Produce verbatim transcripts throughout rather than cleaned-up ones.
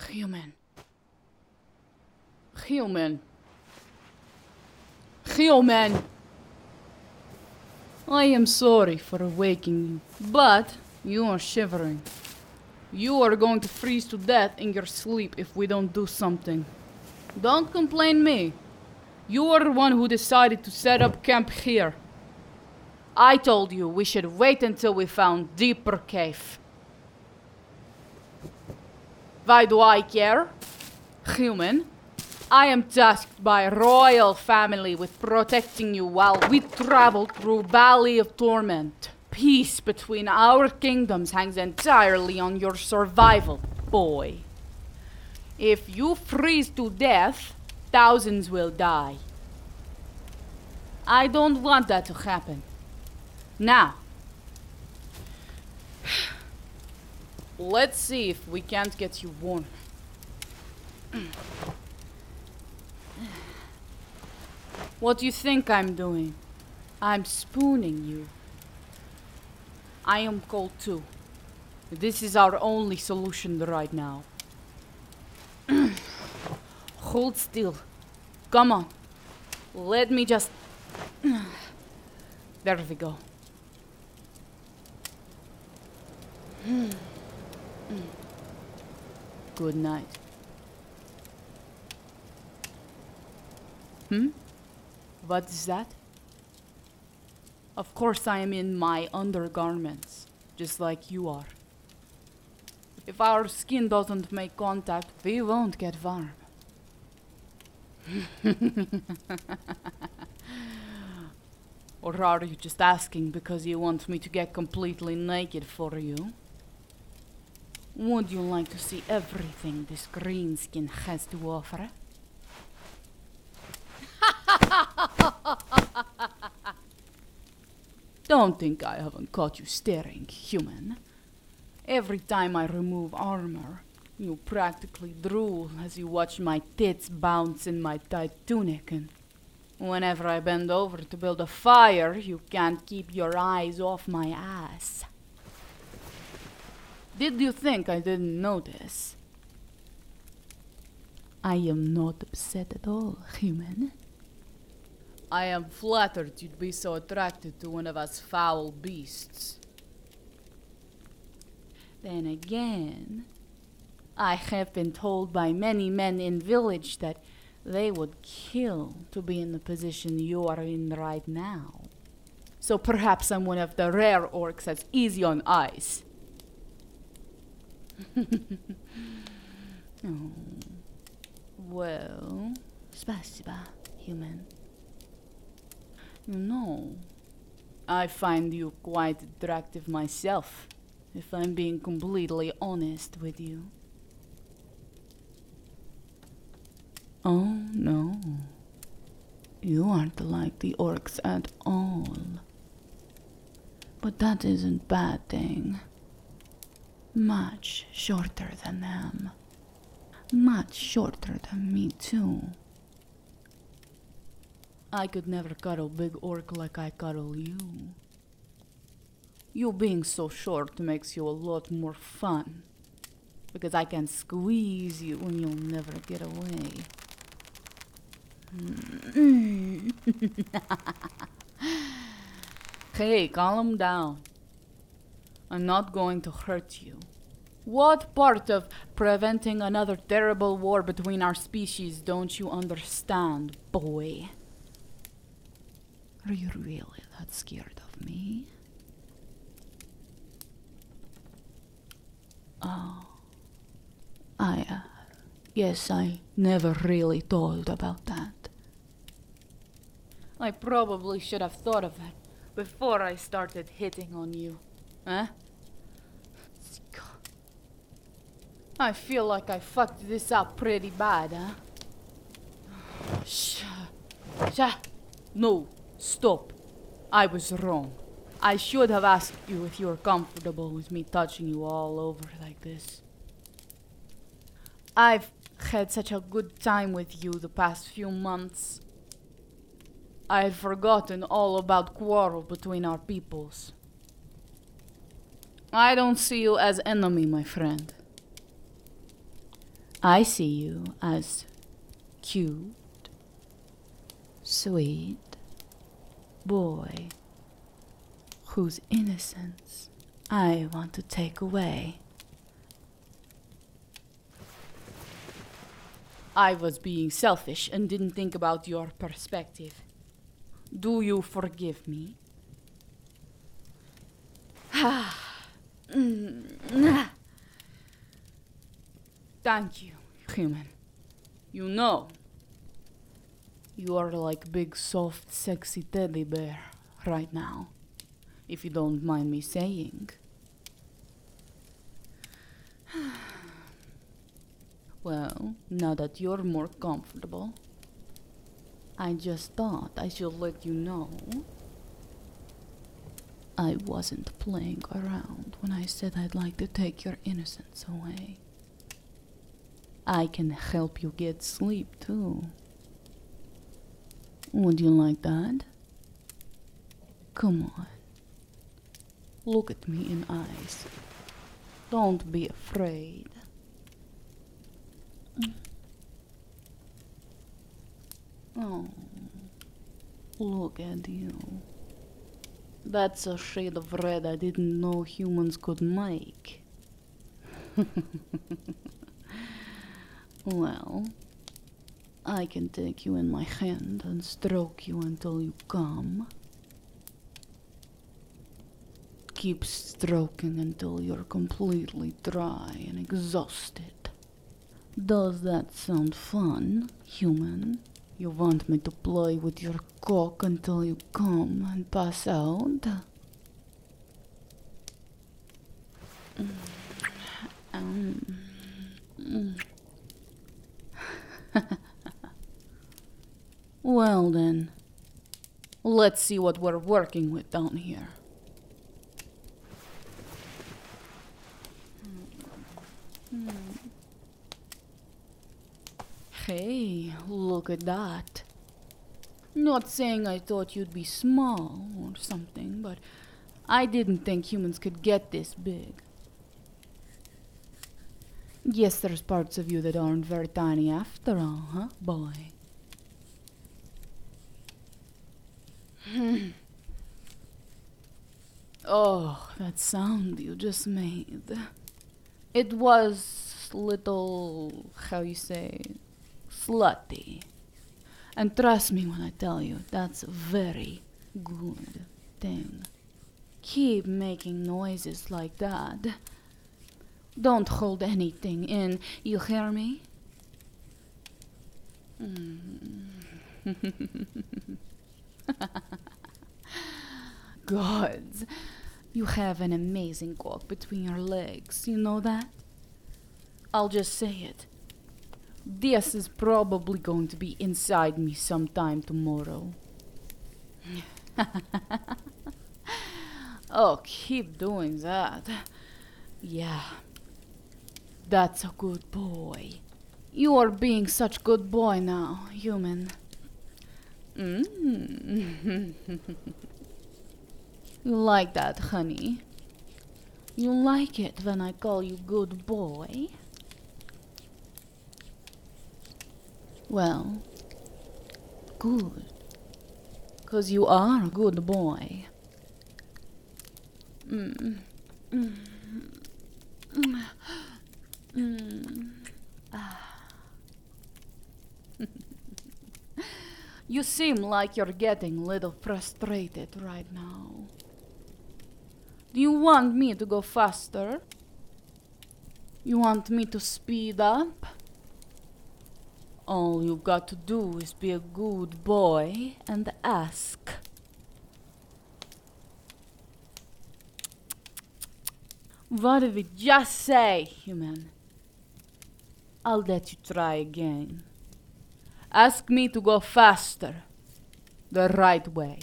Human. Human. Human. I am sorry for awaking you, but you are shivering. You are going to freeze to death in your sleep if we don't do something. Don't complain me. You are the one who decided to set up camp here. I told you we should wait until we found deeper cave. Why do I care? Human, I am tasked by royal family with protecting you while we travel through Valley of Torment. Peace between our kingdoms hangs entirely on your survival, boy. If you freeze to death, thousands will die. I don't want that to happen. Now, let's see if we can't get you warm. What do you think I'm doing? I'm spooning you. I am cold too. This is our only solution right now. Hold still. Come on. Let me just... There we go. Good night. Hmm? What is that? Of course I am in my undergarments, just like you are. If our skin doesn't make contact, we won't get warm. Or are you just asking because you want me to get completely naked for you? Would you like to see everything this green skin has to offer? Don't think I haven't caught you staring, human. Every time I remove armor, you practically drool as you watch my tits bounce in my tight tunic, and whenever I bend over to build a fire, you can't keep your eyes off my ass. Did you think I didn't notice? I am not upset at all, human. I am flattered you'd be so attracted to one of us foul beasts. Then again, I have been told by many men in village that they would kill to be in the position you are in right now. So perhaps I'm one of the rare orcs that's easy on eyes. Oh. Well, spasiba, human. You know, I find you quite attractive myself, if I'm being completely honest with you. Oh, no. You aren't like the orcs at all. But that isn't bad thing. Much shorter than them. Much shorter than me, too. I could never cuddle big orc like I cuddle you. You being so short makes you a lot more fun. Because I can squeeze you and you'll never get away. Hey, calm down. I'm not going to hurt you. What part of preventing another terrible war between our species don't you understand, boy? Are you really that scared of me? Oh. I, uh, guess I never really thought about that. I probably should have thought of it before I started hitting on you. Huh? I feel like I fucked this up pretty bad, huh? Shh. Shh. No. Stop. I was wrong. I should have asked you if you were comfortable with me touching you all over like this. I've had such a good time with you the past few months. I had forgotten all about quarrel between our peoples. I don't see you as enemy, my friend. I see you as cute, sweet boy whose innocence I want to take away. I was being selfish and didn't think about your perspective. Do you forgive me? Thank you, human. You know, you are like big, soft, sexy teddy bear right now, if you don't mind me saying. Well, now that you're more comfortable, I just thought I should let you know I wasn't playing around when I said I'd like to take your innocence away. I can help you get sleep, too. Would you like that? Come on. Look at me in eyes. Don't be afraid. Oh, look at you. That's a shade of red I didn't know humans could make. Well, I can take you in my hand and stroke you until you come. Keep stroking until you're completely dry and exhausted. Does that sound fun, human? You want me to play with your cock until you come and pass out? Mm. Um. Mm. Well then, let's see what we're working with down here. Mm. Hey, look at that. Not saying I thought you'd be small or something, but I didn't think humans could get this big. Guess there's parts of you that aren't very tiny after all, huh, boy? Oh, that sound you just made. It was little, how you say, slutty. And trust me when I tell you, that's a very good thing. Keep making noises like that. Don't hold anything in, you hear me? Mm. Gods, you have an amazing cock between your legs, you know that? I'll just say it. This is probably going to be inside me sometime tomorrow. Oh, keep doing that. Yeah. That's a good boy. You are being such good boy now, human. Mm. You like that, honey? You like it when I call you good boy? Well, good. 'Cause you are a good boy. Mm. Mm. Mm. Mm. Ah. You seem like you're getting a little frustrated right now. Do you want me to go faster? You want me to speed up? All you've got to do is be a good boy and ask. What did we just say, human? I'll let you try again. Ask me to go faster. The right way.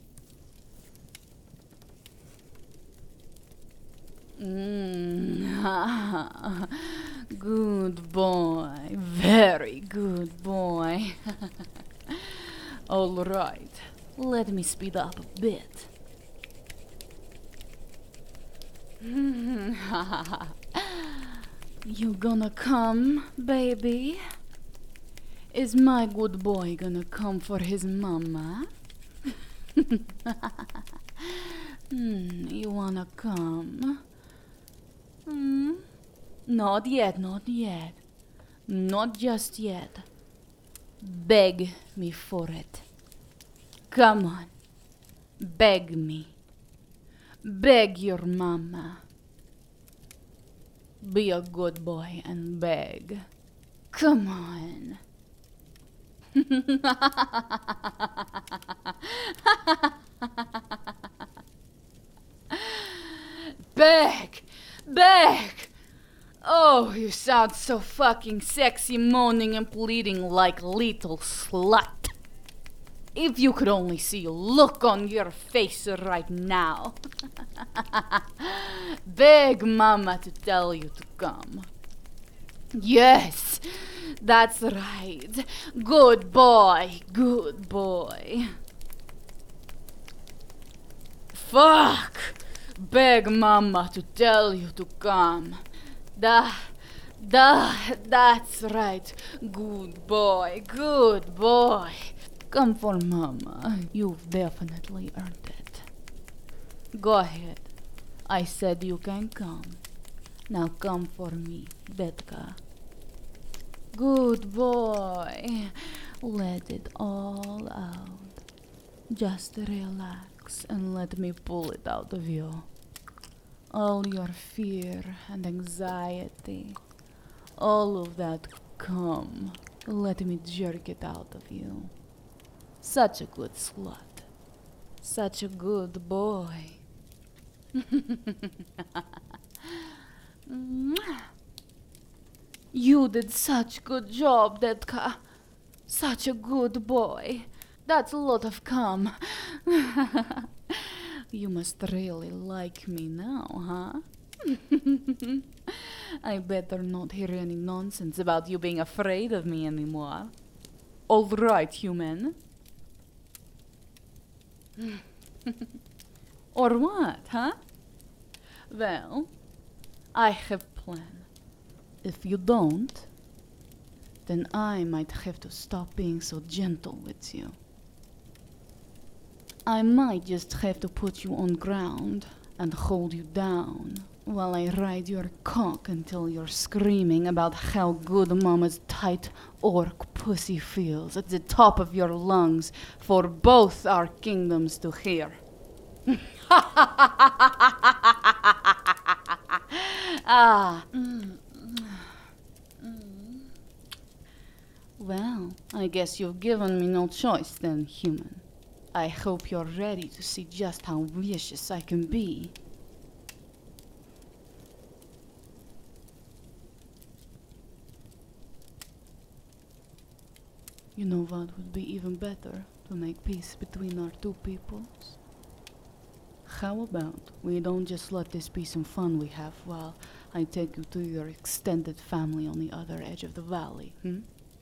Mm. Good boy. Very good boy. All right. Let me speed up a bit. You gonna come, baby? Is my good boy gonna come for his mama? Hmm, you wanna come? Hmm? Not yet, not yet. Not just yet. Beg me for it. Come on. Beg me. Beg your mama. Be a good boy and beg. Come on. Beg! Beg! Oh, you sound so fucking sexy, moaning and pleading like little slut. If you could only see a look on your face right now. Beg mama to tell you to come. Yes, that's right. Good boy, good boy. Fuck! Beg mama to tell you to come. Da, da, that's right. Good boy, good boy. Come for mama. You've definitely earned it. Go ahead. I said you can come. Now come for me, Betka. Good boy. Let it all out. Just relax and let me pull it out of you. All your fear and anxiety, all of that come. Let me jerk it out of you. Such a good slut. Such a good boy. You did such good job, Detka. Such a good boy. That's a lot of cum. You must really like me now, huh? I better not hear any nonsense about you being afraid of me anymore. All right, human. Or what, huh? Well, I have a plan. If you don't, then I might have to stop being so gentle with you. I might just have to put you on ground and hold you down while I ride your cock until you're screaming about how good mama's tight orc pussy feels at the top of your lungs for both our kingdoms to hear. Ah. Mm. Mm. Well, I guess you've given me no choice then, human. I hope you're ready to see just how vicious I can be. You know what would be even better to make peace between our two peoples? How about we don't just let this be some fun we have while I take you to your extended family on the other edge of the valley, hmm?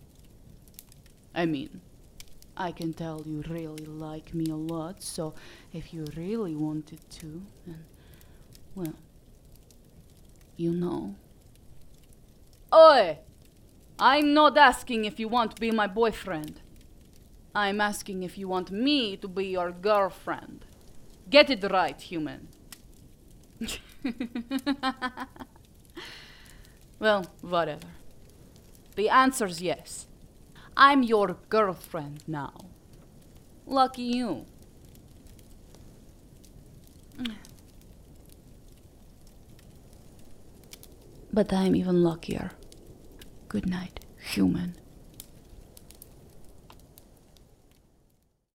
I mean, I can tell you really like me a lot, so if you really wanted to, then, well, you know. Oi! I'm not asking if you want to be my boyfriend. I'm asking if you want me to be your girlfriend. Get it right, human. Well, whatever. The answer's yes. I'm your girlfriend now. Lucky you. But I'm even luckier. Good night, human.